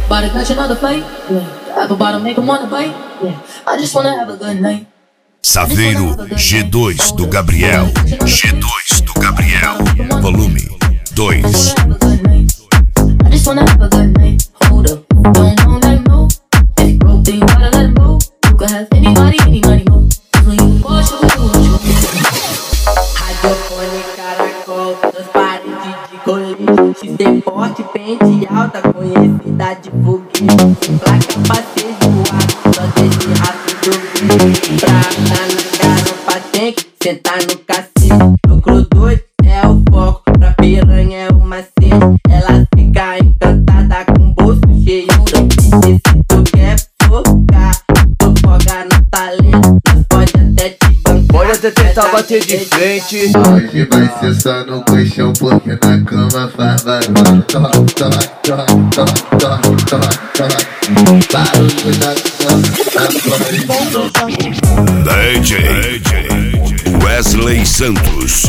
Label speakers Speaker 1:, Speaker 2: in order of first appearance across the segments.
Speaker 1: Body catch another fight. Apple bottom make 'em wanna bite. I just wanna have a good night.
Speaker 2: Saveiro G2 do Gabriel. G2 do Gabriel. Volume 2.
Speaker 1: I just wanna have a good night. Hold up, don't let him know. If you broke, then you gotta let him go. You can have anybody, mo. When you wash, you do what you
Speaker 3: Radiofone caracol, nos paredes de colete. XT forte, pente alta, conhecida de foguete. Placa pra ser voado, só desde rápido. Pra andar na garupa tem que sentar no cacete. Lucro doido é o foco, pra piranha é uma cena. Ela fica encantada com o bolso cheio de. E se tu quer focar, tu foga no talento. Nós pode até te bancar,
Speaker 4: pode até tentar bater de frente.
Speaker 5: Hoje vai ser só no colchão, porque na cama faz barulho. Toma, toma, toma, toma, toma, toma, toma. Barulho na cama,
Speaker 2: DJ Wesley Santos.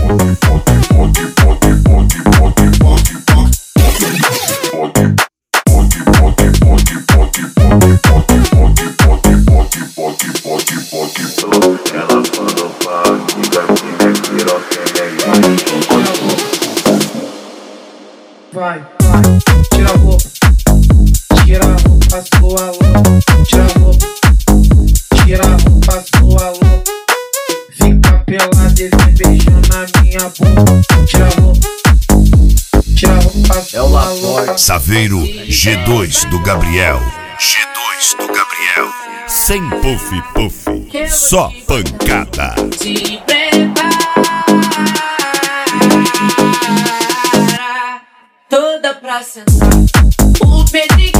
Speaker 6: Vai, tira a roupa, sua louca. Tira a roupa, sua louca. Fica pelada e vem beijando na minha boca. Tira a roupa,
Speaker 4: é o
Speaker 6: sua louca.
Speaker 2: Saveiro G2 do Gabriel. G2 do Gabriel. Sem puff puff, só pancada.
Speaker 1: te prepara. Toda pra sentar. O Pedrinho